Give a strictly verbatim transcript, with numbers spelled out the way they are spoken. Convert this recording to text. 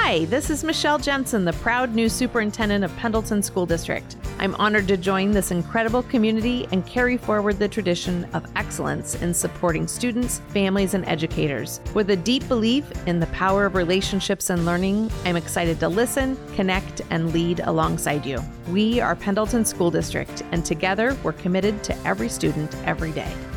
Hi, this is Michelle Jensen, the proud new superintendent of Pendleton School District. I'm honored to join this incredible community and carry forward the tradition of excellence in supporting students, families, and educators. With a deep belief in the power of relationships and learning, I'm excited to listen, connect, and lead alongside you. We are Pendleton School District, and together we're committed to every student every day.